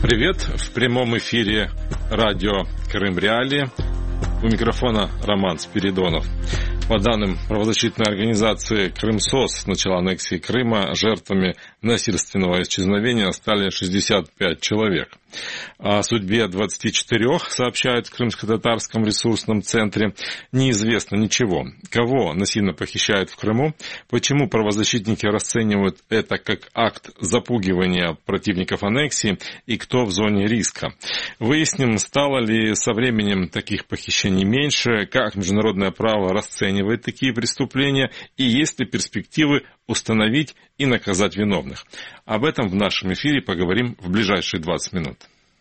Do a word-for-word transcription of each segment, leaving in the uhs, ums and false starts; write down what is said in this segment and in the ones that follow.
Привет! В прямом эфире радио Крым Реалии. У микрофона Роман Спиридонов. По данным правозащитной организации «Крымсос», с начала аннексии Крыма жертвами насильственного исчезновения стали шестьдесят пять человек. О судьбе двадцати четырёх, сообщают в Крымско-Татарском ресурсном центре, неизвестно ничего. Кого насильно похищают в Крыму, почему правозащитники расценивают это как акт запугивания противников аннексии и кто в зоне риска. Выясним, стало ли со временем таких похищений меньше, как международное право расценивает такие преступления и есть ли перспективы установить и наказать виновных. Об этом в нашем эфире поговорим в ближайшие двадцать минут.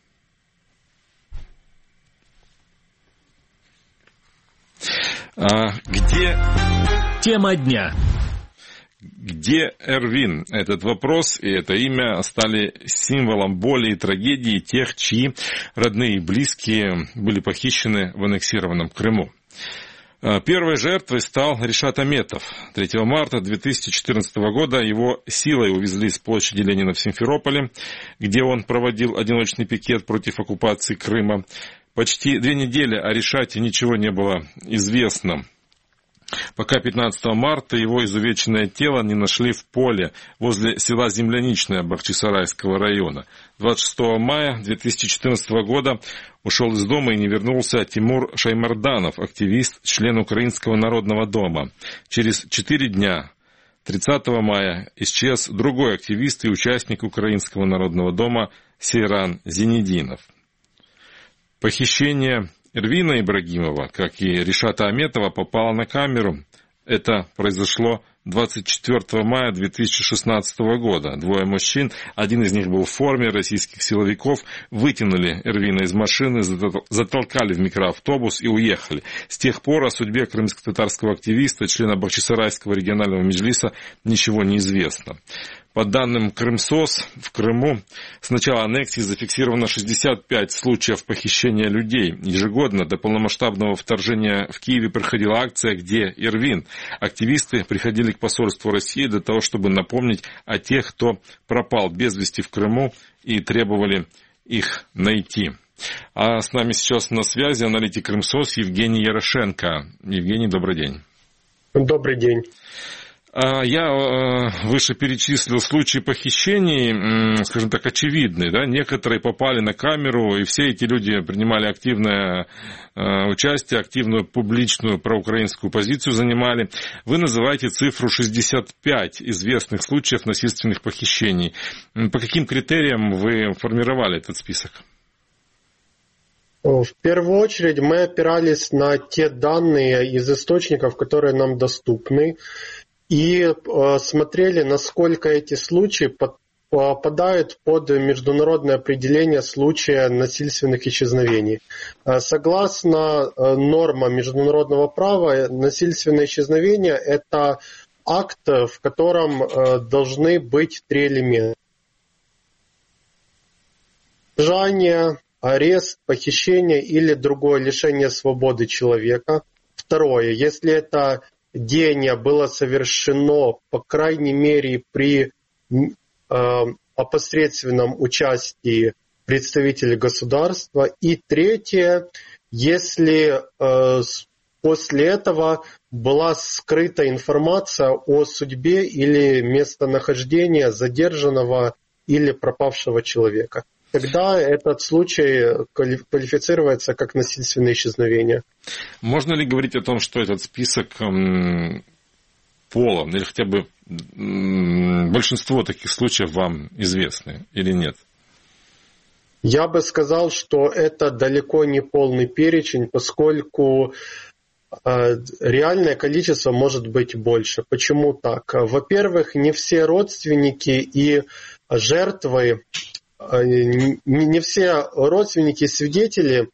А, где... Тема дня. Где Эрвин? Этот вопрос и это имя стали символом боли и трагедии тех, чьи родные и близкие были похищены в аннексированном Крыму. Первой жертвой стал Ришат Аметов. третьего марта две тысячи четырнадцатого года его силой увезли с площади Ленина в Симферополе, где он проводил одиночный пикет против оккупации Крыма. Почти две недели о Ришате ничего не было известно, пока пятнадцатого марта его изувеченное тело не нашли в поле возле села Земляничное Бахчисарайского района. двадцать шестого мая две тысячи четырнадцатого года ушел из дома и не вернулся Тимур Шаймарданов, активист, член Украинского народного дома. Через четыре дня, тридцатого мая, исчез другой активист и участник Украинского народного дома Сейран Зенединов. Похищение Эрвина Ибрагимова, как и Ришата Аметова, попало на камеру. Это произошло двадцать четвёртого мая две тысячи шестнадцатого года. Двое мужчин, один из них был в форме российских силовиков, вытянули Эрвина из машины, затолкали в микроавтобус и уехали. С тех пор о судьбе крымско-татарского активиста, члена Бахчисарайского регионального меджлиса, ничего не известно. По данным Крымсос, в Крыму с начала аннексии зафиксировано шестьдесят пять случаев похищения людей. Ежегодно до полномасштабного вторжения в Киеве проходила акция «Где Эрвин?». Активисты приходили к посольству России для того, чтобы напомнить о тех, кто пропал без вести в Крыму, и требовали их найти. А с нами сейчас на связи аналитик Крымсос Евгений Ярошенко. Евгений, добрый день. Добрый день. Я выше перечислил случаи похищений, скажем так, очевидные. Да? Некоторые попали на камеру, и все эти люди принимали активное участие, активную публичную проукраинскую позицию занимали. Вы называете цифру шестьдесят пять известных случаев насильственных похищений. По каким критериям вы формировали этот список? В первую очередь мы опирались на те данные из источников, которые нам доступны, и э, смотрели, насколько эти случаи под, попадают под международное определение случая насильственных исчезновений. Э, согласно э, нормам международного права, насильственное исчезновение – это акт, в котором э, должны быть три элемента. Задержание, арест, похищение или другое лишение свободы человека. Второе, если это деяние было совершено, по крайней мере, при э, опосредственном участии представителей государства. И третье, если э, после этого была скрыта информация о судьбе или местонахождении задержанного или пропавшего человека. Тогда этот случай квалифицируется как насильственное исчезновение. Можно ли говорить о том, что этот список м, полон, или хотя бы м, большинство таких случаев вам известны или нет? Я бы сказал, что это далеко не полный перечень, поскольку э, реальное количество может быть больше. Почему так? Во-первых, не все родственники и жертвы, не все родственники и свидетели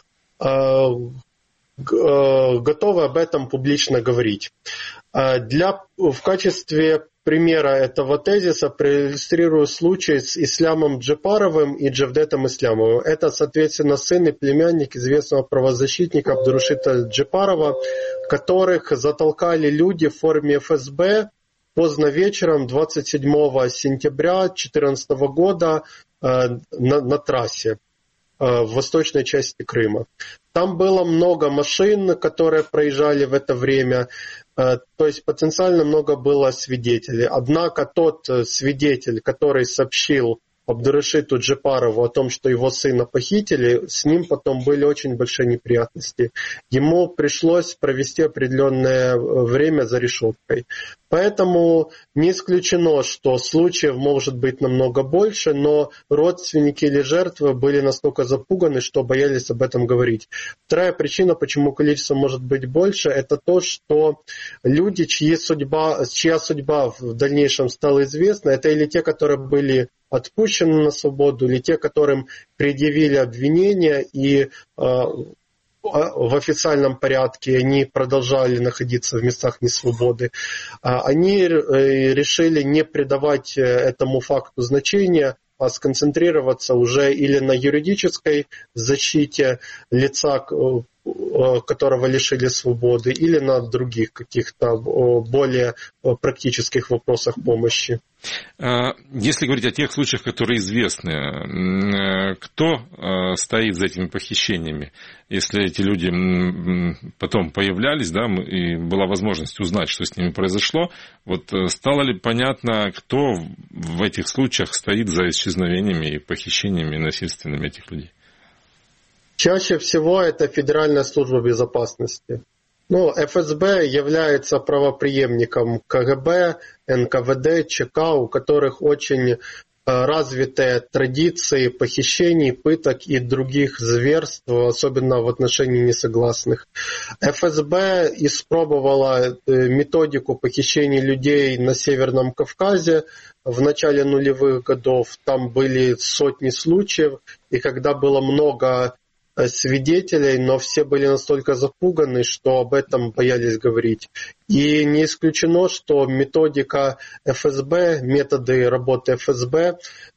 готовы об этом публично говорить. Для, в качестве примера этого тезиса проиллюстрирую случай с Ислямом Джапаровым и Джавдетом Ислямовым. Это, соответственно, сын и племянник известного правозащитника Абдурашита Джапарова, которых затолкали люди в форме эф эс бэ поздно вечером двадцать седьмого сентября две тысячи четырнадцатого года на, на трассе в восточной части Крыма. Там было много машин, которые проезжали в это время, то есть потенциально много было свидетелей. Однако тот свидетель, который сообщил Абдурашиду Джипарову о том, что его сына похитили, с ним потом были очень большие неприятности. Ему пришлось провести определенное время за решеткой. Поэтому не исключено, что случаев может быть намного больше, но родственники или жертвы были настолько запуганы, что боялись об этом говорить. Вторая причина, почему количество может быть больше, это то, что люди, чьи судьба, чья судьба в дальнейшем стала известна, это или те, которые были отпущены на свободу, или те, которым предъявили обвинения, и э, в официальном порядке они продолжали находиться в местах несвободы, они решили не придавать этому факту значения, а сконцентрироваться уже или на юридической защите лица, которого лишили свободы, или на других каких-то более практических вопросах помощи. Если говорить о тех случаях, которые известны, кто стоит за этими похищениями? Если эти люди потом появлялись, да, и была возможность узнать, что с ними произошло, вот стало ли понятно, кто в этих случаях стоит за исчезновениями и похищениями насильственными этих людей? Чаще всего это Федеральная служба безопасности. Ну, эф эс бэ является правопреемником ка гэ бэ, эн ка вэ дэ, че ка, у которых очень развитые традиции похищений, пыток и других зверств, особенно в отношении несогласных. эф эс бэ испробовала методику похищения людей на Северном Кавказе в начале нулевых годов. Там были сотни случаев, и когда было много свидетелей, но все были настолько запуганы, что об этом боялись говорить. И не исключено, что методика эф эс бэ, методы работы эф эс бэ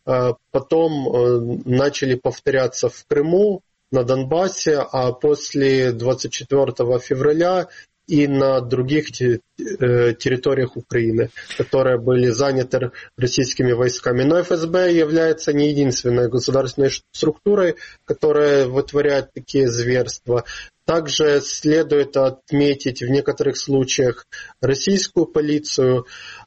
потом начали повторяться в Крыму, на Донбассе, а после двадцать четвёртого февраля и на других территориях Украины, которые были заняты российскими войсками. Но эф эс бэ является не единственной государственной структурой, которая вытворяет такие зверства. Также следует отметить в некоторых случаях российскую полицию.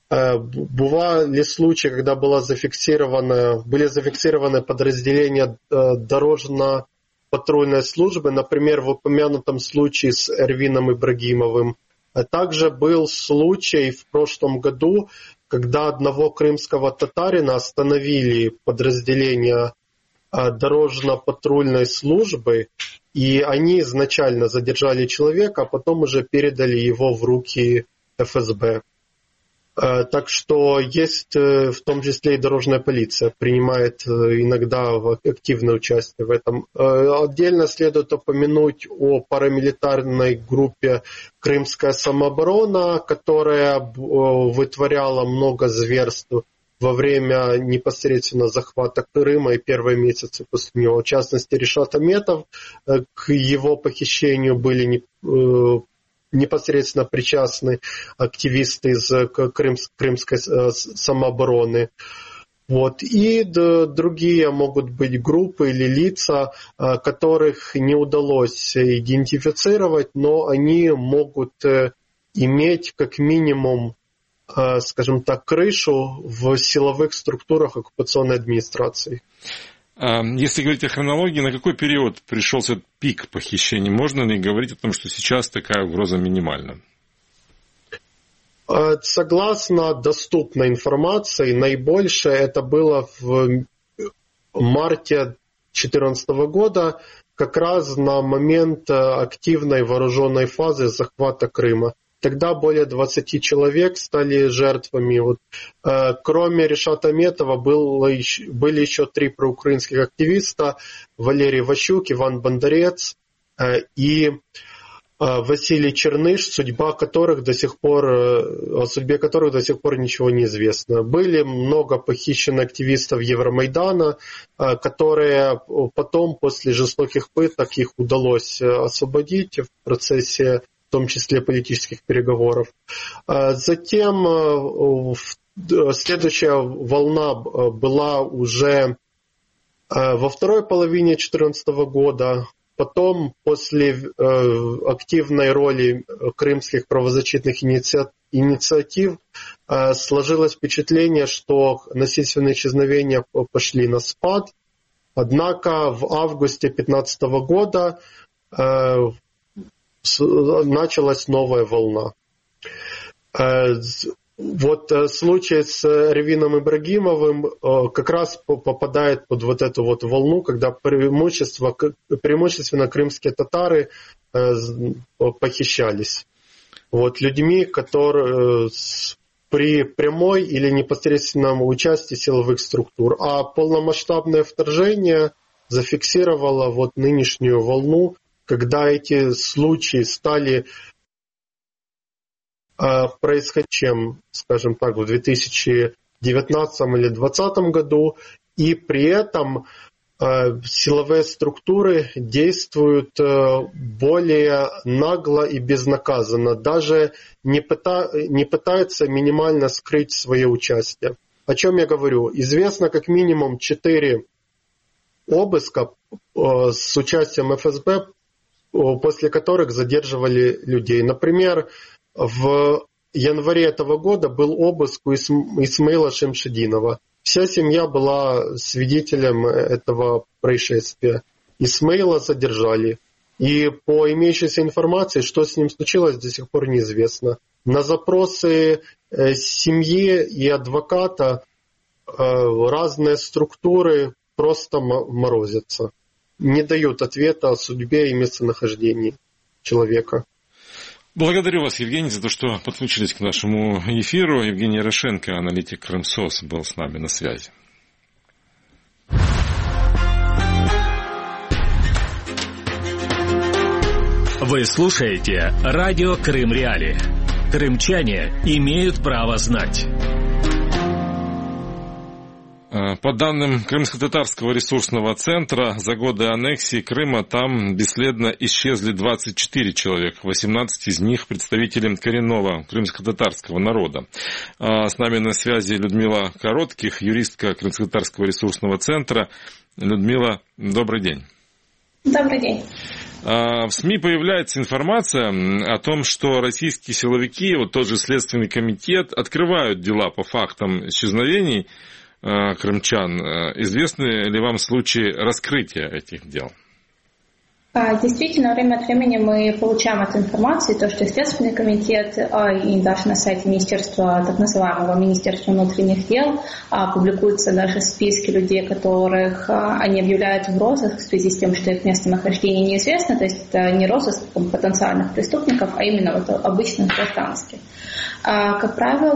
Бывали случаи, когда была зафиксирована, были зафиксированы подразделения дорожно патрульной службы, например, в упомянутом случае с Эрвином Ибрагимовым. А также был случай в прошлом году, когда одного крымского татарина остановили подразделения дорожно-патрульной службы, и они изначально задержали человека, а потом уже передали его в руки эф эс бэ. Так что есть в том числе и дорожная полиция, принимает иногда активное участие в этом. Отдельно следует упомянуть о парамилитарной группе «Крымская самооборона», которая вытворяла много зверств во время непосредственно захвата Крыма и первые месяцы после него. В частности, Ришат Аметов, к его похищению были непосредственно причастны активисты из крымской самообороны. Вот. И другие могут быть группы или лица, которых не удалось идентифицировать, но они могут иметь как минимум, скажем так, крышу в силовых структурах оккупационной администрации. Если говорить о хронологии, на какой период пришелся пик похищений? Можно ли говорить о том, что сейчас такая угроза минимальна? Согласно доступной информации, наибольшее это было в марте две тысячи четырнадцатого года, как раз на момент активной вооруженной фазы захвата Крыма. Тогда более двадцати человек стали жертвами. Вот, э, кроме Ришата Аметова было еще, были еще три проукраинских активиста: Валерий Ващук, Иван Бондарец э, и э, Василий Черныш, судьба которых до сих пор, э, о судьбе которых до сих пор ничего не известно. Были много похищенных активистов Евромайдана, э, которые потом, после жестоких пыток, их удалось освободить в процессе, в том числе политических переговоров. Затем следующая волна была уже Во второй половине две тысячи четырнадцатого года, потом после активной роли крымских правозащитных инициатив, сложилось впечатление, что насильственные исчезновения пошли на спад. Однако в августе две тысячи пятнадцатого года началась новая волна. Вот случай с Эрвином Ибрагимовым как раз попадает под вот эту вот волну, когда преимущество, преимущественно крымские татары похищались. Вот людьми, которые при прямой или непосредственном участии силовых структур. А полномасштабное вторжение зафиксировало вот нынешнюю волну, когда эти случаи стали происходить, чем, скажем так, в две тысячи девятнадцатом или две тысячи двадцатом году, и при этом силовые структуры действуют более нагло и безнаказанно, даже не, пыта, не пытаются минимально скрыть свое участие. О чем я говорю? Известно как минимум четыре обыска с участием эф эс бэ, после которых задерживали людей. Например, в январе этого года был обыск у Исмаила Шемшидинова. Вся семья была свидетелем этого происшествия. Исмаила задержали. И по имеющейся информации, что с ним случилось, до сих пор неизвестно. На запросы семьи и адвоката разные структуры просто морозятся. Не дают ответа о судьбе и местонахождении человека. Благодарю вас, Евгений, за то, что подключились к нашему эфиру. Евгений Ярошенко, аналитик Крымсос, был с нами на связи. Вы слушаете радио Крым Реали. Крымчане имеют право знать. По данным Крымско-татарского ресурсного центра, за годы аннексии Крыма там бесследно исчезли двадцать четыре человека, восемнадцать из них представители коренного крымско-татарского народа. С нами на связи Людмила Коротких, юристка Крымско-татарского ресурсного центра. Людмила, добрый день. Добрый день. В СМИ появляется информация о том, что российские силовики, вот тот же Следственный комитет, открывают дела по фактам исчезновений крымчан. Известны ли вам случаи раскрытия этих дел? Действительно, время от времени мы получаем эту информацию, то, что Следственный комитет и даже на сайте Министерства, так называемого Министерства внутренних дел, публикуются даже списки людей, которых они объявляют в розыск в связи с тем, что их местонахождение неизвестно, то есть это не розыск потенциальных преступников, а именно вот обычных гражданских. Как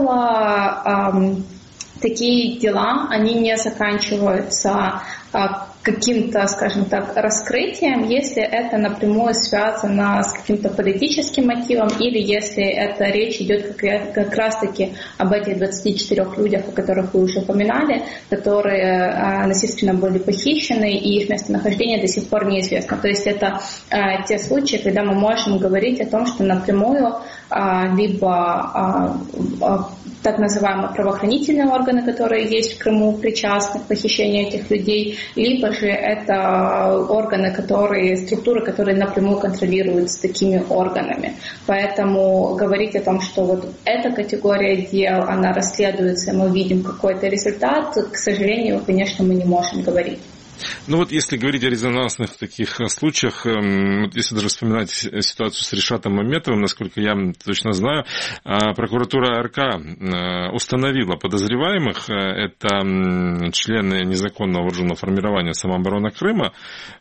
правило, такие дела, они не заканчиваются каким-то, скажем так, раскрытием, если это напрямую связано с каким-то политическим мотивом или если это речь идет как, как раз-таки об этих двадцати четырёх людях, о которых вы уже упоминали, которые а, насильственно были похищены и их местонахождение до сих пор неизвестно. То есть это а, те случаи, когда мы можем говорить о том, что напрямую а, либо а, а, так называемые правоохранительные органы, которые есть в Крыму, причастны к похищению этих людей, либо же это органы, которые, структуры, которые напрямую контролируются такими органами. Поэтому говорить о том, что вот эта категория дел, она расследуется, и мы видим какой-то результат, к сожалению, конечно, мы не можем говорить. Ну вот если говорить о резонансных таких случаях, вот если даже вспоминать ситуацию с Ришатом Маметовым, насколько я точно знаю, прокуратура эр ка установила подозреваемых, это члены незаконного вооруженного формирования самообороны Крыма,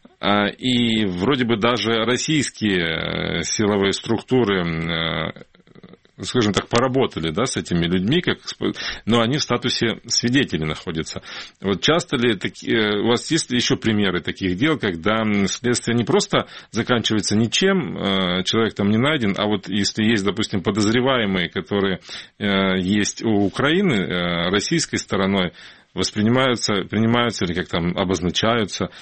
и вроде бы даже российские силовые структуры, скажем так, поработали, да, с этими людьми, как, но они в статусе свидетелей находятся. Вот часто ли такие, у вас есть еще примеры таких дел, когда следствие не просто заканчивается ничем, человек там не найден, а вот если есть, допустим, подозреваемые, которые есть у Украины, российской стороной, воспринимаются, принимаются или как там обозначаются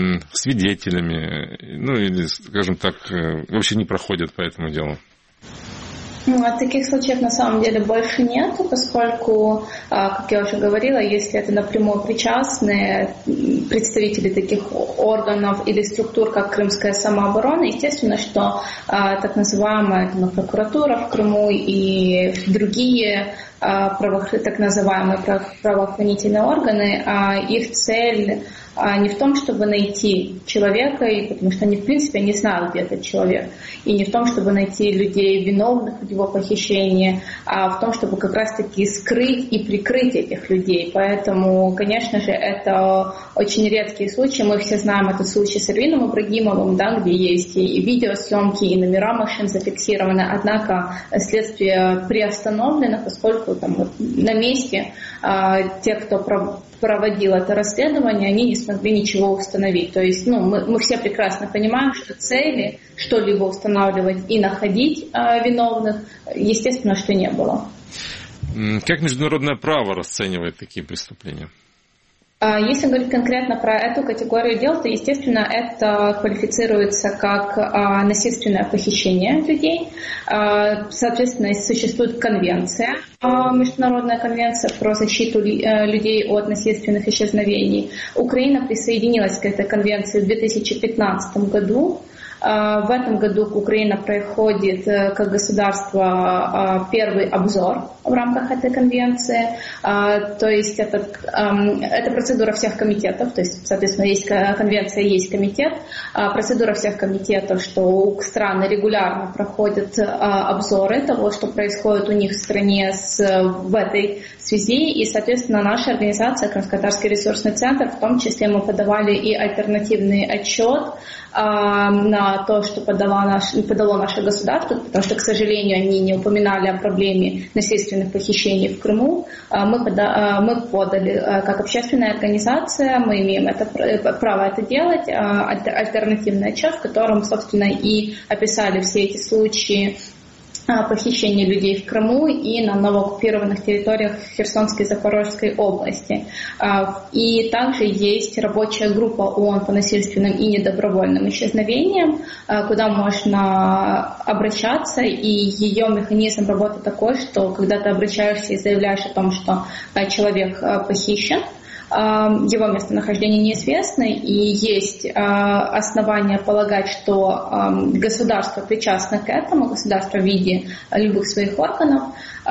свидетелями, ну или, скажем так, вообще не проходят по этому делу? Таких случаев на самом деле больше нет, поскольку, как я уже говорила, если это напрямую причастные представители таких органов или структур, как Крымская самооборона, естественно, что так называемая прокуратура в Крыму и другие так называемые правоохранительные органы, их цель не в том, чтобы найти человека, потому что они, в принципе, не знают, где этот человек, и не в том, чтобы найти людей, виновных в его похищении, а в том, чтобы как раз-таки скрыть и прикрыть этих людей. Поэтому, конечно же, это очень редкие случаи. Мы все знаем этот случай с Эрвином Ибрагимовым, да, где есть и видеосъемки, и номера машин зафиксированы, однако следствие приостановлено, поскольку там, вот, на месте а, те, кто проводил это расследование, они не смогли ничего установить. То есть ну, мы, мы все прекрасно понимаем, что цели что-либо устанавливать и находить э, виновных, естественно, что не было. Как международное право расценивает такие преступления? Если говорить конкретно про эту категорию дел, то, естественно, это квалифицируется как а, насильственное похищение людей. А, соответственно, существует конвенция, а, международная конвенция про защиту ли, а, людей от насильственных исчезновений. Украина присоединилась к этой конвенции в две тысячи пятнадцатом году. В этом году Украина проходит как государство первый обзор в рамках этой конвенции. То есть это, это процедура всех комитетов, то есть, соответственно, есть конвенция, есть комитет. Процедура всех комитетов, что у стран регулярно проходят обзоры того, что происходит у них в стране с, в этой связи. И, соответственно, наша организация, Крымско-Татарский ресурсный центр, в том числе мы подавали и альтернативный отчет на то, что подало наше, подало наше государство, потому что, к сожалению, они не упоминали о проблеме насильственных похищений в Крыму. Мы, пода, мы подали как общественная организация, мы имеем это, право это делать, альтернативный отчет, в котором, собственно, и описали все эти случаи похищения людей в Крыму и на новооккупированных территориях Херсонской и Запорожской области. И также есть рабочая группа ООН по насильственным и недобровольным исчезновениям, куда можно обращаться, и ее механизм работы такой, что когда ты обращаешься и заявляешь о том, что человек похищен, его местонахождение неизвестно, и есть основания полагать, что государство причастно к этому, государство в виде любых своих органов,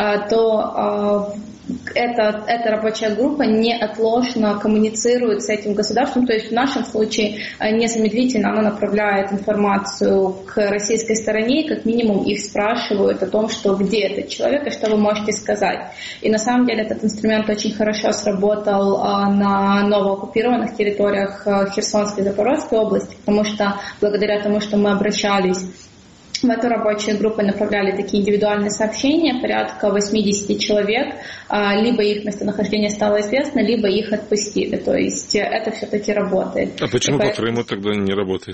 то эта, эта рабочая группа неотложно коммуницирует с этим государством, то есть в нашем случае незамедлительно она направляет информацию к российской стороне, и как минимум их спрашивают о том, что где этот человек и что вы можете сказать. И на самом деле этот инструмент очень хорошо сработал на новооккупированных территориях Херсонской и Запорожской области, потому что благодаря тому, что мы обращались в эту рабочую группу, направляли такие индивидуальные сообщения, порядка восемьдесят человек, либо их местонахождение стало известно, либо их отпустили. То есть это все-таки работает. А почему И по поэтому... Крыму тогда не работает?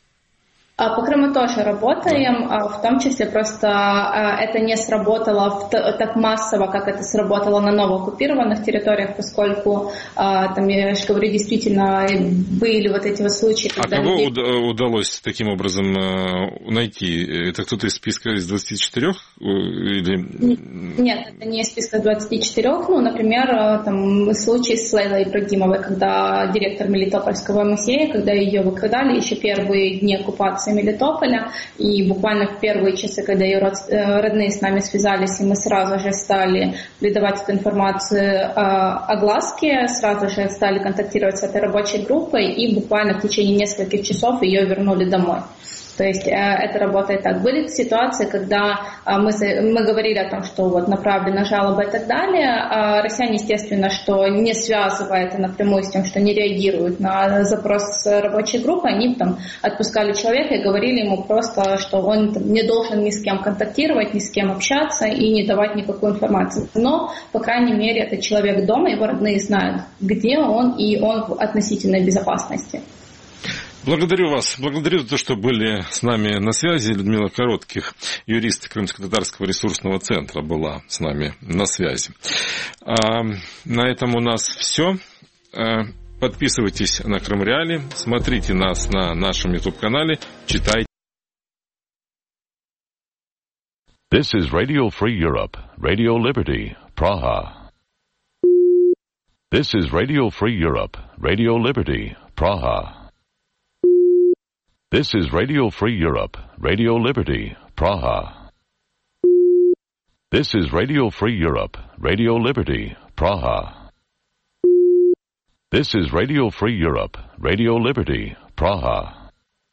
По Крыму тоже работаем, да. В том числе просто это не сработало так массово, как это сработало на новооккупированных территориях, поскольку, там, я же говорю, действительно были вот эти вот случаи. А кого людей... удалось таким образом найти? Это кто-то из списка из двадцати четырёх? Или... Нет, это не из списка двадцати четырёх. Ну, например, там, случай с Лейлой Ибрагимовой, когда директор Мелитопольского музея, когда ее выкрадали еще первые дни оккупации Мелитополя, и буквально в первые часы, когда ее родные с нами связались, и мы сразу же стали придавать эту информацию огласке, сразу же стали контактировать с этой рабочей группой, и буквально в течение нескольких часов ее вернули домой. То есть это работает так. Были ситуации, когда мы, мы говорили о том, что вот направлена жалоба и так далее. А россияне, естественно, что не связывая это напрямую с тем, что не реагируют на запрос рабочей группы, они там отпускали человека и говорили ему просто, что он там, не должен ни с кем контактировать, ни с кем общаться и не давать никакую информацию. Но, по крайней мере, этот человек дома, его родные знают, где он, и он в относительной безопасности. Благодарю вас. Благодарю за то, что были с нами на связи. Людмила Коротких, юрист Крымско-Татарского ресурсного центра, была с нами на связи. А, на этом у нас все. А, подписывайтесь на Крым Реали, смотрите нас на нашем YouTube-канале, читайте. This is Radio Free Europe, Radio Liberty, Praha. This is Radio Free Europe, Radio Liberty, Praha. This is Radio Free Europe, Radio Liberty, Praha. This is Radio Free Europe, Radio Liberty, Praha. This is Radio Free Europe, Radio Liberty, Praha.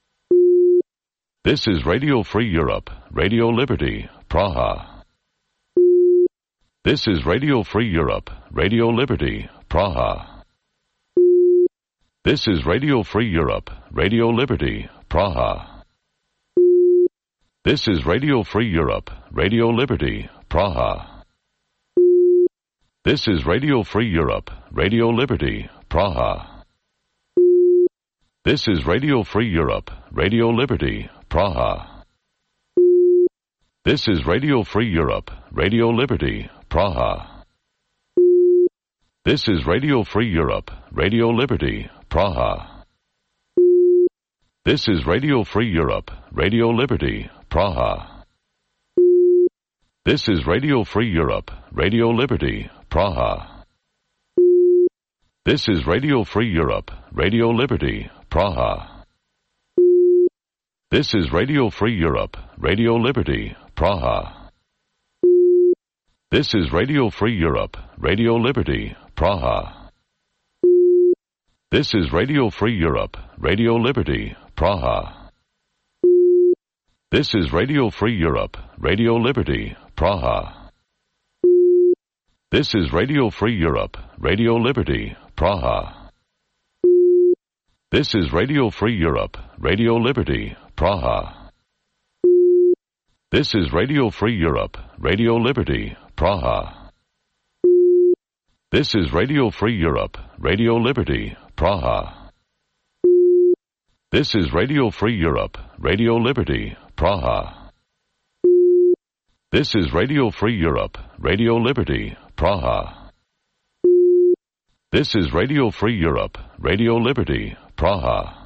This is Radio Free Europe, Radio Liberty, Praha. This is Radio Free Europe, Radio Liberty, Praha. This is Radio Free Europe, Radio Liberty, Praha. This is Radio Free Europe, Radio Liberty, Praha. This is Radio Free Europe, Radio Liberty, Praha. This is Radio Free Europe, Radio Liberty, Praha. This is Radio Free Europe, Radio Liberty, Praha. This is Radio Free Europe, Radio Liberty, Praha. This is Radio Free Europe, Radio Liberty, Praha. This is Radio Free Europe, Radio Liberty, Praha. This is Radio Free Europe, Radio Liberty, Praha. This is Radio Free Europe, Radio Liberty, Praha. This is Radio Free Europe, Radio Liberty, Praha. This is Radio Free Europe, Radio Liberty, Praha. This is Radio Free Europe, Radio Liberty, Praha. This is Radio Free Europe, Radio Liberty, Praha. This is Radio Free Europe, Radio Liberty, Praha. This is Radio Free Europe, Radio Liberty, Praha. This is Radio Free Europe, Radio Liberty, Praha. This is Radio Free Europe, Radio Liberty, Praha. This is Radio Free Europe, Radio Liberty, Praha. This is Radio Free Europe, Radio Liberty, Praha.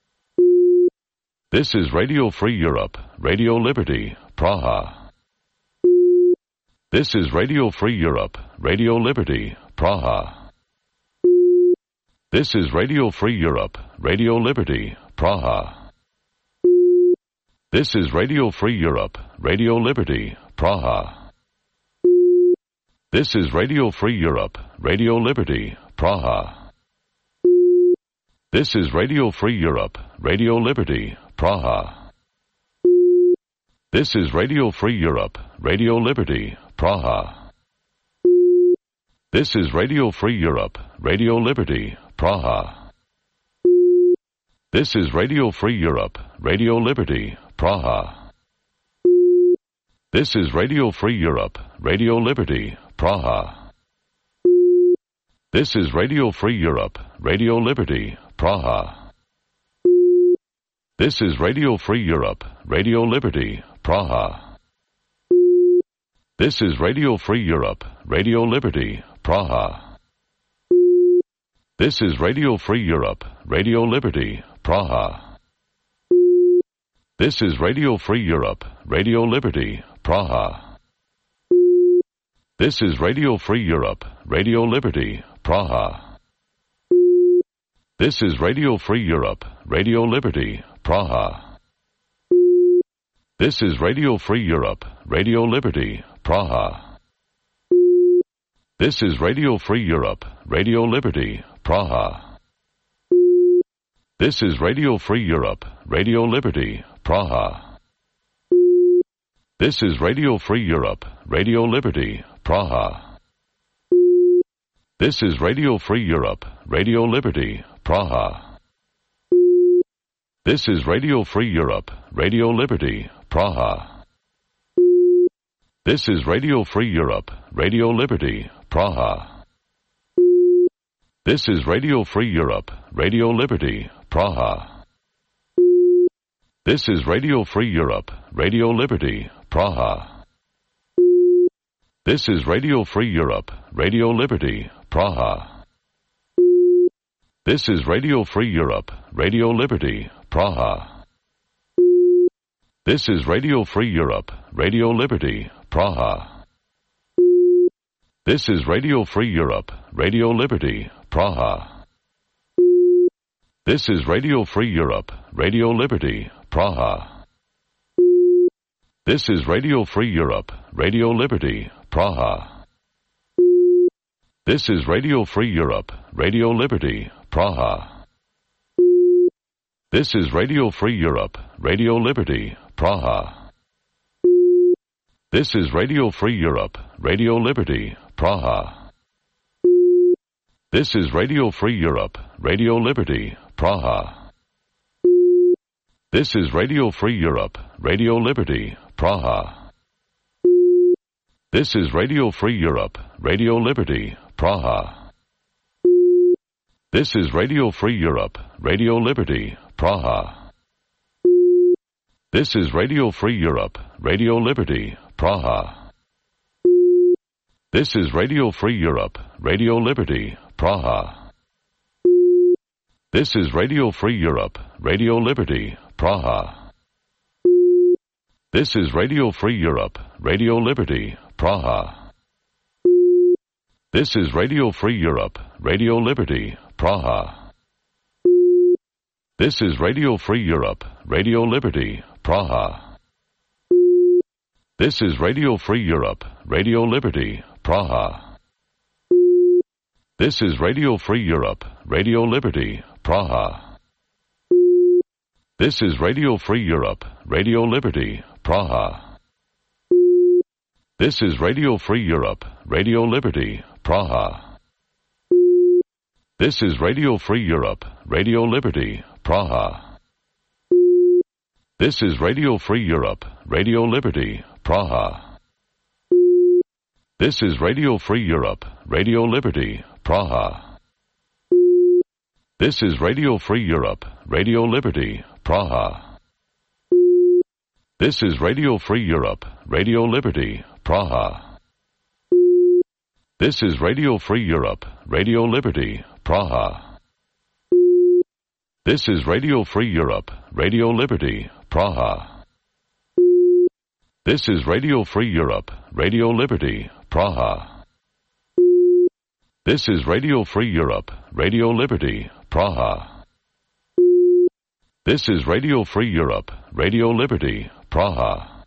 This is Radio Free Europe, Radio Liberty, Praha. This is Radio Free Europe, Radio Liberty, Praha. This is Radio Free Europe, Radio Liberty, Praha. This is Radio Free Europe, Radio Liberty, Praha. This is Radio Free Europe, Radio Liberty, Praha. This is Radio Free Europe, Radio Liberty, Praha. This is Radio Free Europe, Radio Liberty, Praha. This is Radio Free Europe, Radio Liberty, Praha. This is Radio Free Europe, Radio Liberty, Praha. This is Radio Free Europe, Radio Liberty, Praha. This is Radio Free Europe, Radio Liberty, Praha. This is Radio Free Europe, Radio Liberty, Praha. This is Radio Free Europe, Radio Liberty, Praha. This is Radio Free Europe, Radio Liberty, Praha. This is Radio Free Europe, Radio Liberty, Praha. This is Radio Free Europe, Radio Liberty, Praha. This is Radio Free Europe, Radio Liberty, Praha. This is Radio Free Europe, Radio Liberty, Praha. This is Radio Free Europe, Radio Liberty, Praha. This is Radio Free Europe, Radio Liberty, Praha. This is Radio Free Europe, Radio Liberty, Praha. This is Radio Free Europe, Radio Liberty, Praha. This is Radio Free Europe, Radio Liberty, Praha. This is Radio Free Europe, Radio Liberty, Praha. This is Radio Free Europe, Radio Liberty, Praha. This is Radio Free Europe, Radio Liberty, Praha. This is Radio Free Europe, Radio Liberty, Praha. This is Radio Free Europe, Radio Liberty, Praha. This is Radio Free Europe, Radio Liberty, Praha. This is Radio Free Europe, Radio Liberty, Praha. This is Radio Free Europe, Radio Liberty, Praha. This is Radio Free Europe, Radio Liberty, Praha. This is Radio Free Europe, Radio Liberty, Praha. This is Radio Free Europe, Radio Liberty, Praha. This is Radio Free Europe, Radio Liberty, Praha. This is Radio Free Europe, Radio Liberty, Praha. This is Radio Free Europe, Radio Liberty, Praha. This is Radio Free Europe, Radio Liberty, Praha. This is Radio Free Europe, Radio Liberty, Praha. This is Radio Free Europe, Radio Liberty, Praha. This is Radio Free Europe, Radio Liberty, Praha. This is Radio Free Europe, Radio Liberty, Praha. This is Radio Free Europe, Radio Liberty, Praha. This is Radio Free Europe, Radio Liberty, Praha. This is Radio Free Europe, Radio Liberty, Praha. This is Radio Free Europe, Radio Liberty, Praha. This is Radio Free Europe, Radio Liberty, Praha. This is Radio Free Europe, Radio Liberty, Praha. This is Radio Free Europe, Radio Liberty, Praha. This is Radio Free Europe, Radio Liberty, Praha. This is Radio Free Europe, Radio Liberty, Praha. This is Radio Free Europe, Radio Liberty, Praha. This is Radio Free Europe, Radio Liberty, Praha. This is Radio Free Europe, Radio Liberty, Praha. This is Radio Free Europe, Radio Liberty, Praha. This is Radio Free Europe, Radio Liberty, Praha. This is Radio Free Europe, Radio Liberty, Praha. This is Radio Free Europe, Radio Liberty, Praha. This is Radio Free Europe, Radio Liberty, Praha.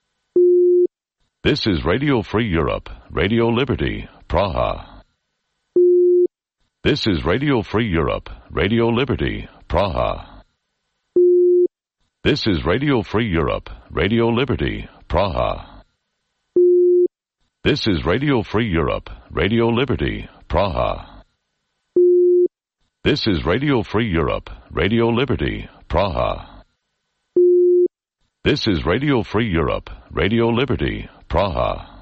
This is Radio Free Europe, Radio Liberty, Praha. This is Radio Free Europe, Radio Liberty, Praha. This is Radio Free Europe, Radio Liberty, Praha. This is Radio Free Europe, Radio Liberty, Praha. This is Radio Free Europe, Radio Liberty, Praha. This is Radio Free Europe, Radio Liberty, Praha.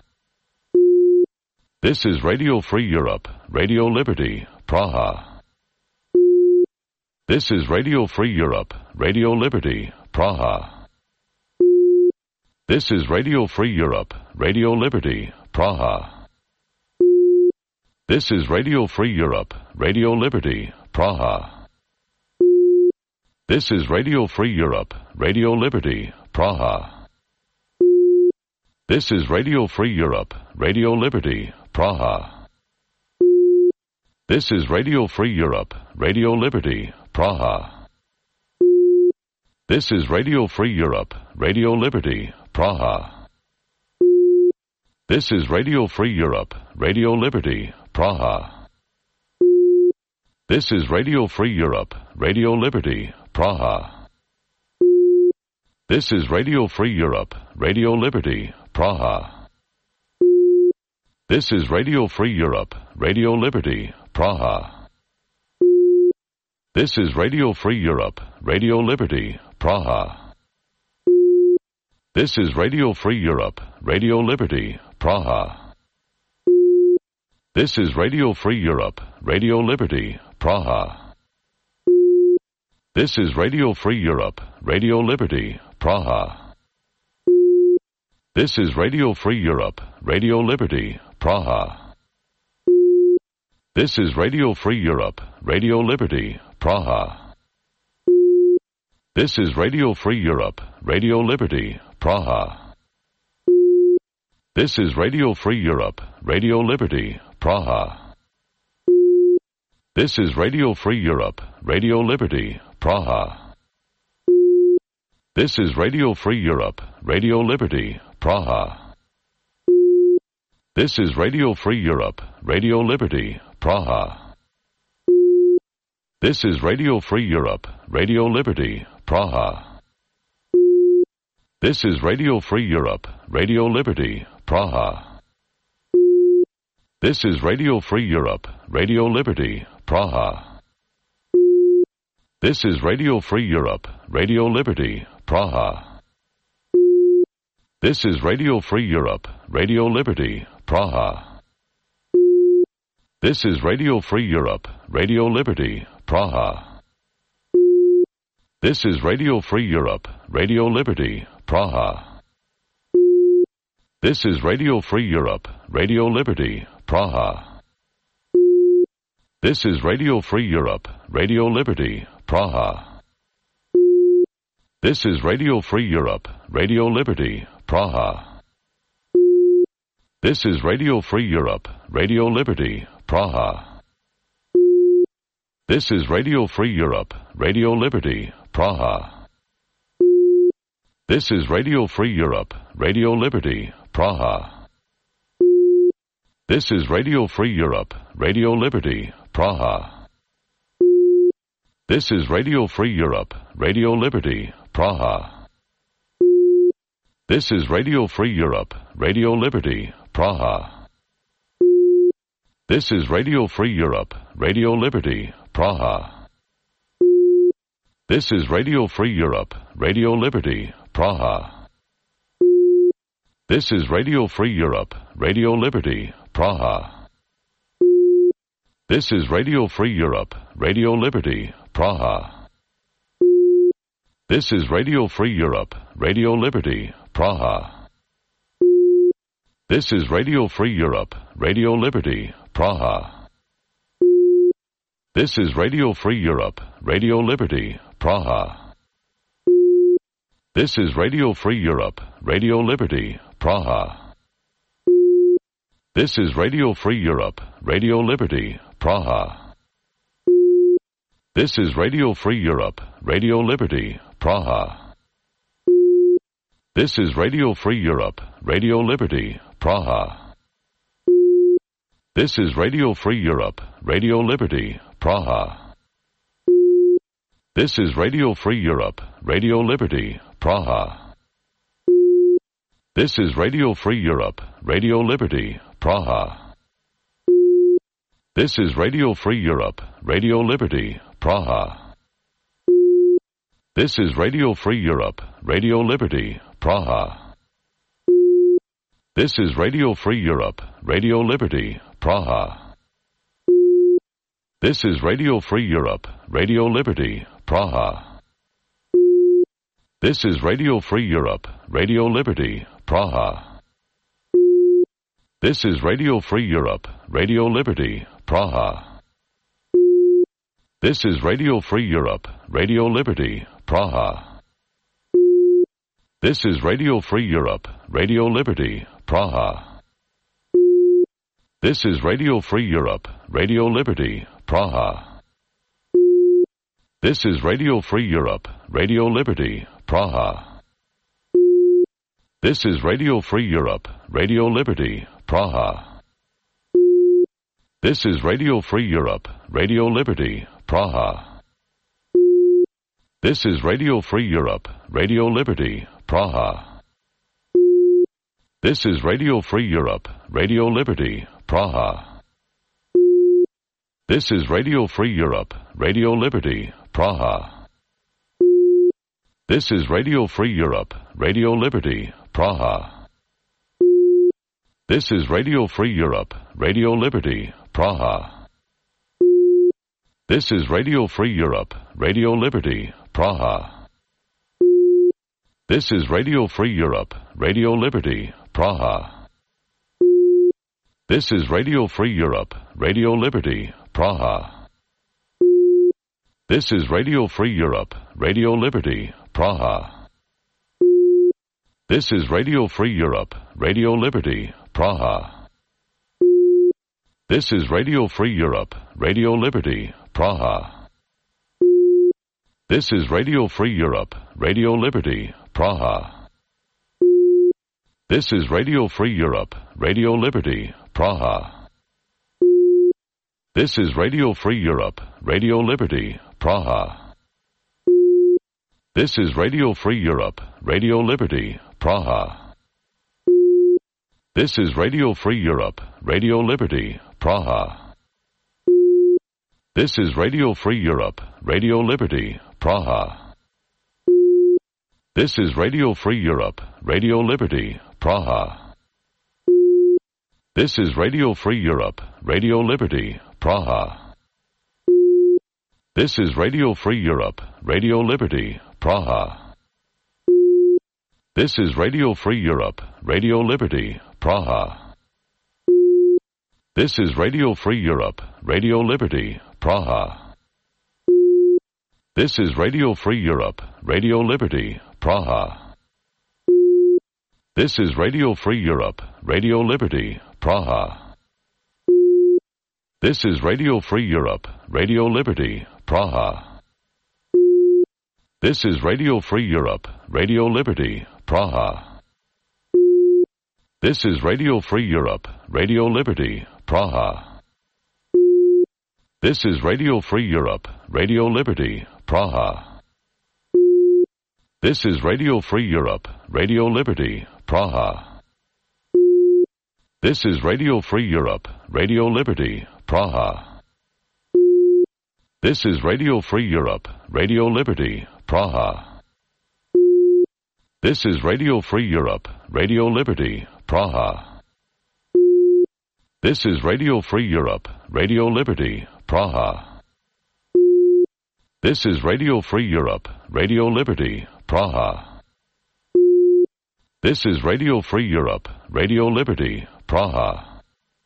This is Radio Free Europe, Radio Liberty, Praha. This is Radio Free Europe, Radio Liberty, Praha. This is Radio Free Europe, Radio Liberty, Praha. This is Radio Free Europe, Radio Liberty, Praha. This is Radio Free Europe, Radio Liberty, Praha. This is Radio Free Europe, Radio Liberty, Praha. This is Radio Free Europe, Radio Liberty, Praha. This is Radio Free Europe, Radio Liberty, Praha. This is Radio Free Europe, Radio Liberty, Praha. This is Radio Free Europe, Radio Liberty, Praha. This is Radio Free Europe, Radio Liberty, Praha. This is Radio Free Europe, Radio Liberty, Praha. This is Radio Free Europe, Radio Liberty, Praha. This is Radio Free Europe, Radio Liberty, Praha. This is Radio Free Europe, Radio Liberty, Praha. This is Radio Free Europe, Radio Liberty, Praha. This is Radio Free Europe, Radio Liberty, Praha. This is Radio Free Europe, Radio Liberty, Praha. This is Radio Free Europe, Radio Liberty, Praha. This is Radio Free Europe, Radio Liberty, Praha. This is Radio Free Europe, Radio Liberty, Praha. This is Radio Free Europe, Radio Liberty, Praha. This is Radio Free Europe, Radio Liberty, Praha. This is Radio Free Europe, Radio Liberty, Praha. This is Radio Free Europe, Radio Liberty, Praha. This is Radio Free Europe, Radio Liberty, Praha. This is Radio Free Europe, Radio Liberty, Praha. This is Radio Free Europe, Radio Liberty, Praha. This is Radio Free Europe, Radio Liberty, Praha. This is Radio Free Europe, Radio Liberty, Praha. This is Radio Free Europe, Radio Liberty, Praha. This is Radio Free Europe, Radio Liberty, Praha. This is Radio Free Europe, Radio Liberty, Praha. This is Radio Free Europe, Radio Liberty, Praha. This is Radio Free Europe, Radio Liberty, Praha. This is Radio Free Europe, Radio Liberty, Praha. This is Radio Free Europe, Radio Liberty, Praha. This is Radio Free Europe, Radio Liberty, Praha. This is Radio Free Europe, Radio Liberty, Praha. This is Radio Free Europe, Radio Liberty, Praha. This is Radio Free Europe, Radio Liberty, Praha. This is Radio Free Europe, Radio Liberty, Praha. This is Radio Free Europe, Radio Liberty, Praha. This is Radio Free Europe, Radio Liberty, Praha. This is Radio Free Europe, Radio Liberty, Praha. This is Radio Free Europe, Radio Liberty, Praha. This is Radio Free Europe, Radio Liberty, Praha. This is Radio Free Europe, Radio Liberty, Praha. This is Radio Free Europe, Radio Liberty, Praha. This is Radio Free Europe, Radio Liberty, Praha. This is Radio Free Europe, Radio Liberty, Praha. This is Radio Free Europe, Radio Liberty, Praha. This is Radio Free Europe, Radio Liberty, Praha. This is Radio Free Europe, Radio Liberty, Praha. This is Radio Free Europe, Radio Liberty, Praha. This is Radio Free Europe, Radio Liberty, Praha. This is Radio Free Europe, Radio Liberty, Praha. This is Radio Free Europe, Radio Liberty, Praha. This is Radio Free Europe, Radio Liberty, Praha. This is Radio Free Europe, Radio Liberty, Praha. This is Radio Free Europe, Radio Liberty, Praha. This is Radio Free Europe, Radio Liberty, Praha. This is Radio Free Europe, Radio Liberty, Praha. This is Radio Free Europe, Radio Liberty, Praha. This is Radio Free Europe, Radio Liberty, Praha. This is Radio Free Europe, Radio Liberty, Praha. This is Radio Free Europe, Radio Liberty, Praha. This is Radio Free Europe, Radio Liberty, Praha. This is Radio Free Europe, Radio Liberty, Praha. This is Radio Free Europe, Radio Liberty, Praha. This is Radio Free Europe, Radio Liberty, Praha. This is Radio Free Europe, Radio Liberty, Praha. This is Radio Free Europe, Radio Liberty, Praha. This is Radio Free Europe, Radio Liberty, Praha. This is Radio Free Europe, Radio Liberty, Praha. This is Radio Free Europe, Radio Liberty, Praha. This is Radio Free Europe, Radio Liberty, Praha. This is Radio Free Europe, Radio Liberty, Praha. This is Radio Free Europe, Radio Liberty, Praha. This is Radio Free Europe, Radio Liberty, Praha. This is Radio Free Europe, Radio Liberty, Praha. This is Radio Free Europe, Radio Liberty, Praha. This is Radio Free Europe, Radio Liberty, Praha. This is Radio Free Europe, Radio Liberty, Praha. This is Radio Free Europe, Radio Liberty, Praha. This is Radio Free Europe, Radio Liberty, Praha. This is Radio Free Europe, Radio Liberty, Praha. This is Radio Free Europe, Radio Liberty, Praha. This is Radio Free Europe, Radio Liberty, Praha. This is Radio Free Europe, Radio Liberty, Praha. This is Radio Free Europe, Radio Liberty, Praha. This is Radio Free Europe, Radio Liberty, Praha. This is Radio Free Europe, Radio Liberty, Praha. This is Radio Free Europe, Radio Liberty, Praha. This is Radio Free Europe, Radio Liberty, Praha. This is Radio Free Europe, Radio Liberty, Praha. This is Radio Free Europe, Radio Liberty, Praha. This is Radio Free Europe, Radio Liberty, Praha. This is Radio Free Europe, Radio Liberty, Praha. This is Radio Free Europe, Radio Liberty, Praha.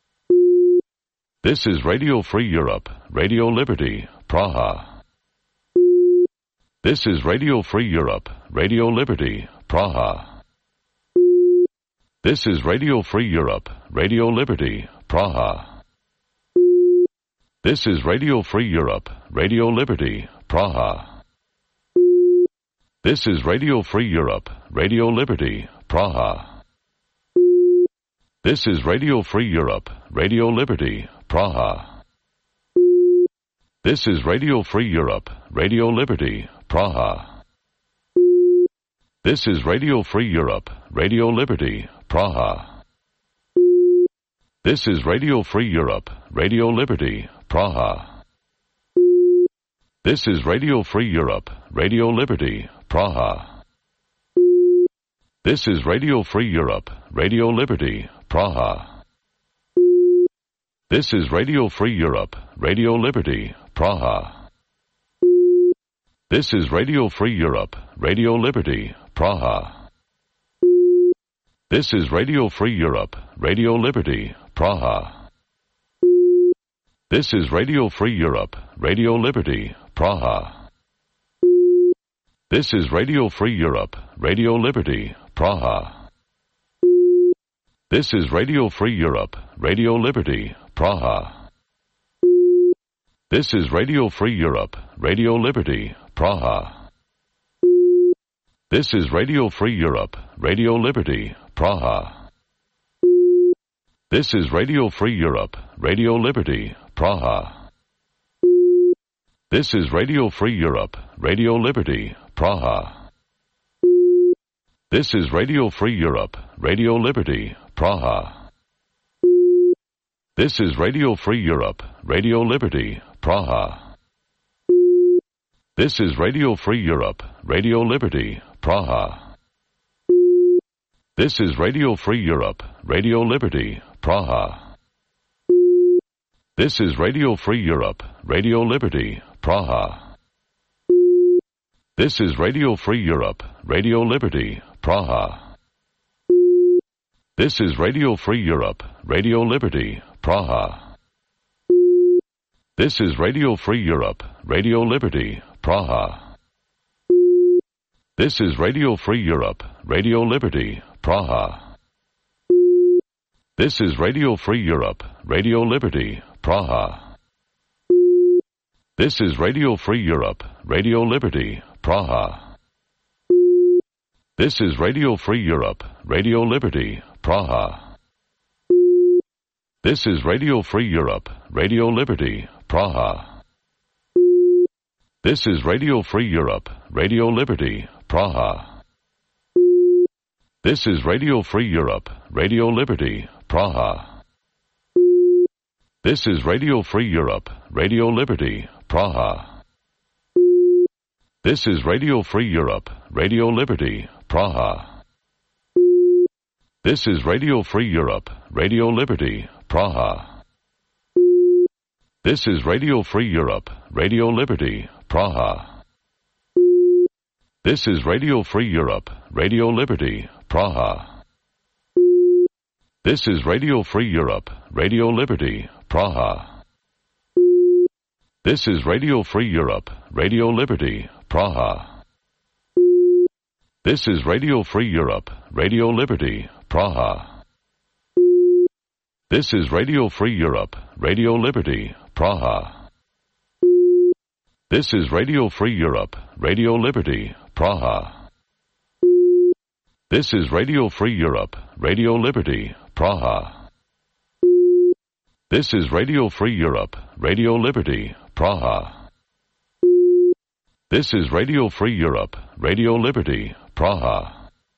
This is Radio Free Europe, Radio Liberty, Praha. This is Radio Free Europe, Radio Liberty, Praha. This is Radio Free Europe, Radio Liberty, Praha. This is Radio Free Europe, Radio Liberty, Praha. This is Radio Free Europe, Radio Liberty, Praha. This is Radio Free Europe, Radio Liberty, Praha. This is Radio Free Europe, Radio Liberty, Praha. This is Radio Free Europe, Radio Liberty, Praha. This is Radio Free Europe, Radio Liberty, Praha. This is Radio Free Europe, Radio Liberty, Praha. This is Radio Free Europe, Radio Liberty, Praha. This is Radio Free Europe, Radio Liberty, Praha. This is Radio Free Europe, Radio Liberty, Praha. This is Radio Free Europe, Radio Liberty, Praha. This is Radio Free Europe, Radio Liberty, Praha. This is Radio Free Europe, Radio Liberty, Praha. This is Radio Free Europe, Radio Liberty, Praha. This is Radio Free Europe, Radio Liberty, Praha. This is Radio Free Europe, Radio Liberty, Praha. This is Radio Free Europe, Radio Liberty, Praha. This is Radio Free Europe, Radio Liberty, Praha. This is Radio Free Europe, Radio Liberty, Praha. This is Radio Free Europe, Radio Liberty, Praha. This is Radio Free Europe, Radio Liberty, Praha. This is Radio Free Europe, Radio Liberty, Praha. This is Radio Free Europe, Radio Liberty, Praha. This is Radio Free Europe, Radio Liberty, Praha. This is Radio Free Europe, Radio Liberty, Praha. This is Radio Free Europe, Radio Liberty, Praha. This is Radio Free Europe, Radio Liberty, Praha. This is Radio Free Europe, Radio Liberty, Praha. This is Radio Free Europe, Radio Liberty, Praha. This is Radio Free Europe, Radio Liberty, Praha. This is Radio Free Europe, Radio Liberty, Praha. This is Radio Free Europe, Radio Liberty, Praha. This is Radio Free Europe, Radio Liberty, Praha. This is Radio Free Europe, Radio Liberty, Praha. This is Radio Free Europe, Radio Liberty, Praha. This is Radio Free Europe, Radio Liberty, Praha. This is Radio Free Europe, Radio Liberty, Praha. This is Radio Free Europe, Radio Liberty, Praha. This is Radio Free Europe, Radio Liberty, Praha. This is Radio Free Europe, Radio Liberty, Praha. This is Radio Free Europe, Radio Liberty, Praha. This is Radio Free Europe, Radio Liberty, Praha. This is Radio Free Europe, Radio Liberty, Praha. This is Radio Free Europe, Radio Liberty, Praha. This is Radio Free Europe, Radio Liberty, Praha. This is Radio Free Europe, Radio Liberty, Praha.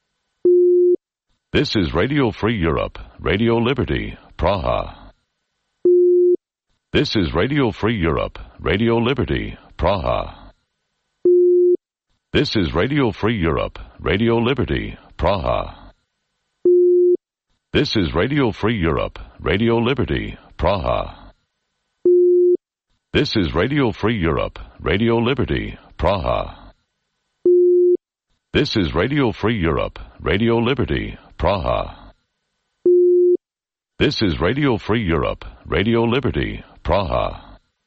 This is Radio Free Europe, Radio Liberty, Praha. This is Radio Free Europe, Radio Liberty, Praha. This is Radio Free Europe, Radio Liberty, Praha. This is Radio Free Europe, Radio Liberty, Praha. This is Radio Free Europe, Radio Liberty, Praha. This is Radio Free Europe, Radio Liberty, Praha. This is Radio Free Europe, Radio Liberty, Praha.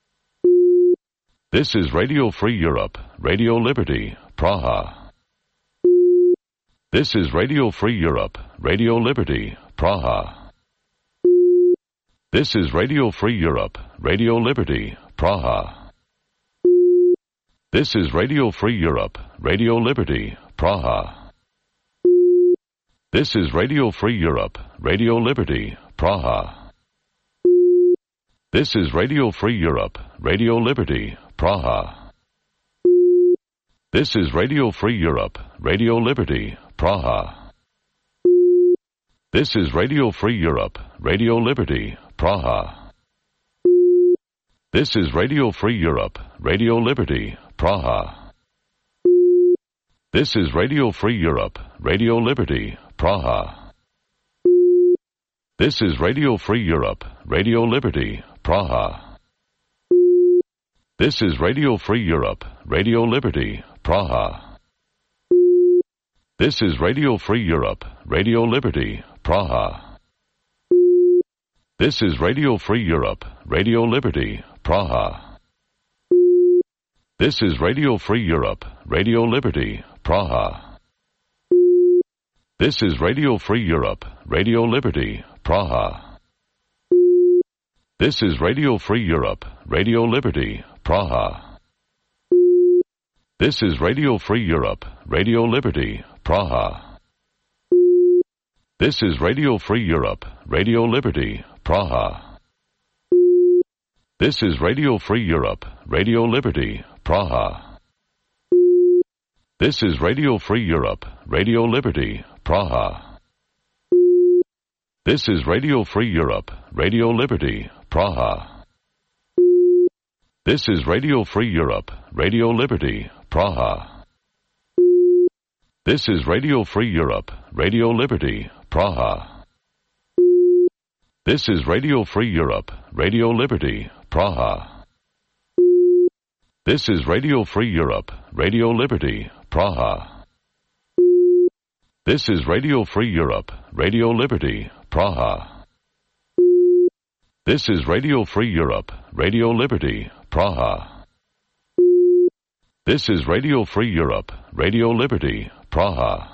This is Radio Free Europe, Radio Liberty, Praha. This is Radio Free Europe, Radio Liberty, Praha. This is Radio Free Europe, Radio Liberty, Praha. This is Radio Free Europe, Radio Liberty, Praha. This is Radio Free Europe, Radio Liberty, Praha. This is Radio Free Europe, Radio Liberty, Praha. This is Radio Free Europe, Radio Liberty, Praha. This is Radio Free Europe, Radio Liberty, Praha. This is Radio Free Europe, Radio Liberty, Praha. This is Radio Free Europe, Radio Liberty, Praha. This is Radio Free Europe, Radio Liberty, Praha. This is Radio Free Europe, Radio Liberty, Praha. This is Radio Free Europe, Radio Liberty, Praha. This is Radio Free Europe, Radio Liberty, Praha. This is Radio Free Europe, Radio Liberty, Praha. This is Radio Free Europe, Radio Liberty, Praha. This is Radio Free Europe, Radio Liberty, Praha. This is Radio Free Europe, Radio Liberty, Praha. This is Radio Free Europe, Radio Liberty, Praha. This is Radio Free Europe, Radio Liberty, Praha. This is Radio Free Europe, Radio Liberty, Praha. This is Radio Free Europe, Radio Liberty, Praha. This is Radio Free Europe, Radio Liberty, Praha. This is Radio Free Europe, Radio Liberty, Praha. This is Radio Free Europe, Radio Liberty, Praha. This is Radio Free Europe, Radio Liberty, Praha. This is Radio Free Europe, Radio Liberty, Praha. This is Radio Free Europe, Radio Liberty, Praha. This is Radio Free Europe, Radio Liberty, Praha.